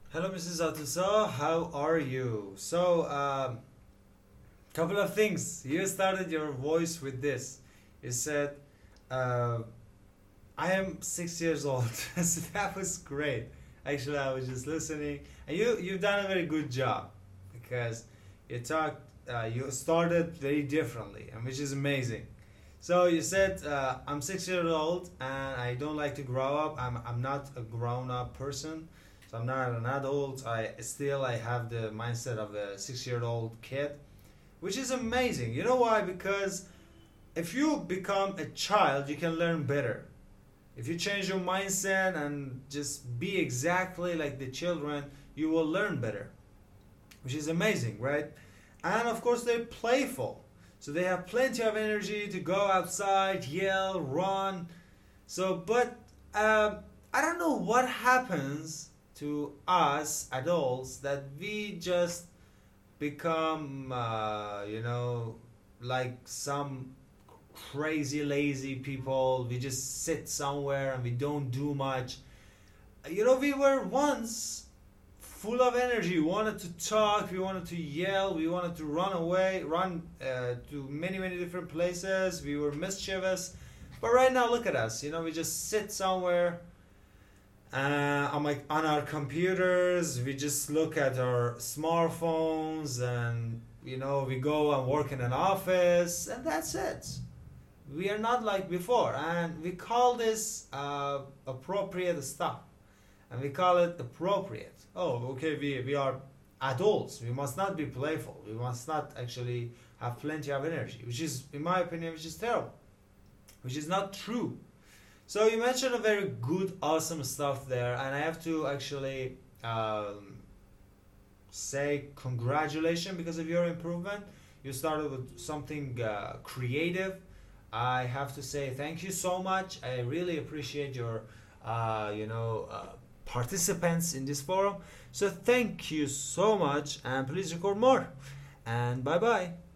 Hello, Mrs. Atusa. How are you? Couple of things. You started your voice with this. You said, uh, "I am 6 years old." So that was great. Actually, I was just listening, and you've done a very good job because you talked. You started very differently, and which is amazing. So you said, "I'm 6 years old, and I don't like to grow up. I'm not a grown up person." So I'm not an adult. I have the mindset of a 6 year old kid, which is amazing. You know why? Because if you become a child, you can learn better. If you change your mindset and just be exactly like the children, you will learn better, which is amazing, right? And of course, they're playful. So they have plenty of energy to go outside, yell, run. But I don't know what happens to us adults that we just become, like some crazy lazy people. We just sit somewhere and we don't do much. We were once full of energy. We wanted to talk, we wanted to yell, we wanted to run away, run to many, many different places. We were mischievous. But right now, look at us. We just sit somewhere on our computers. We just look at our smartphones, and we go and work in an office, and that's it. We are not like before, and we call this appropriate stuff, and we call it appropriate. Oh, okay, we are adults. We must not be playful. We must not actually have plenty of energy, which is, in my opinion, which is terrible, which is not true. So you mentioned a very good, awesome stuff there, and I have to actually say congratulations because of your improvement. You started with something creative. I have to say thank you so much. I really appreciate your, participants in this forum. So thank you so much, and please record more. And bye bye.